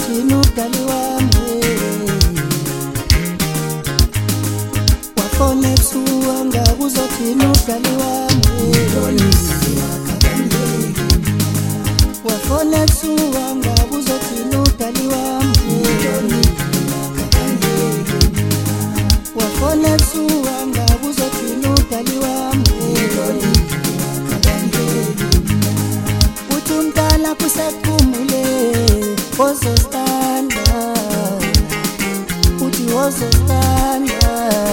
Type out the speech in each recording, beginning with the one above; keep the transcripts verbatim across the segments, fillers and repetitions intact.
uzothini udali wami wafona ebusuku angabe uzothini udali wami wafona ebusuku angabe uzothini udali wami wafona ebusuku angabe uzothini udali wami uthi umntana kusephumule wozostanda uthi wozostanda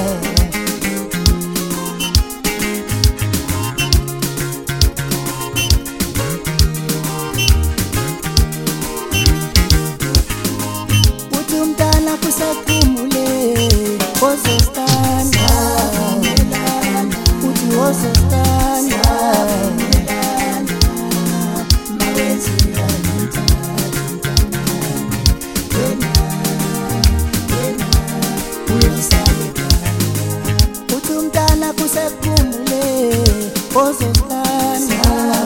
uthi umntana kusephumule wozostanda uthi wozostanda uthi umntana kusephumule wozostanda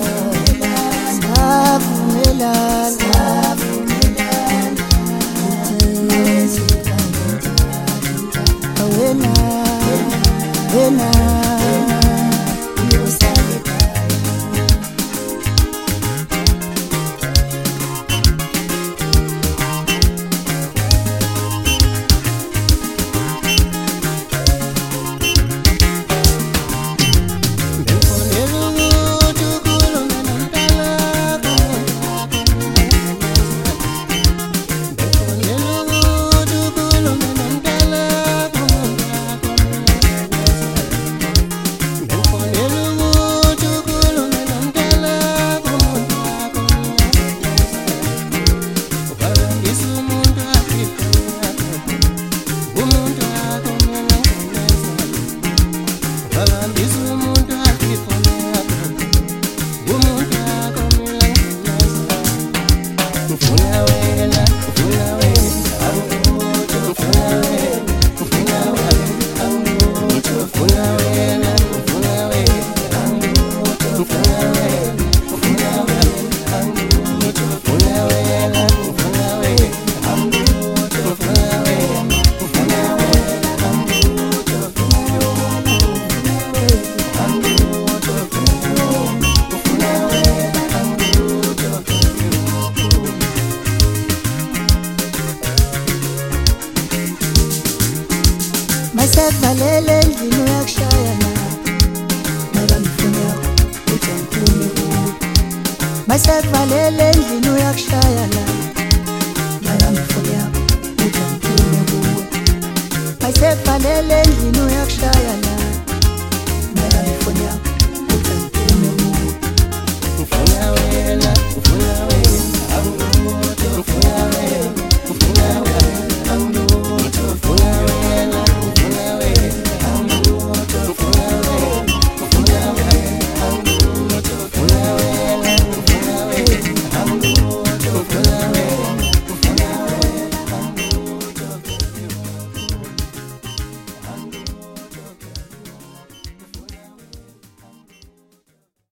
savumelana wena wena masevalele endlini uyakushayana nabangifuna uthi angiphume kuwe masevalele endlini uyakushayana nabangifuna uthi angiphume kuwe masevalele endlini uyakushayana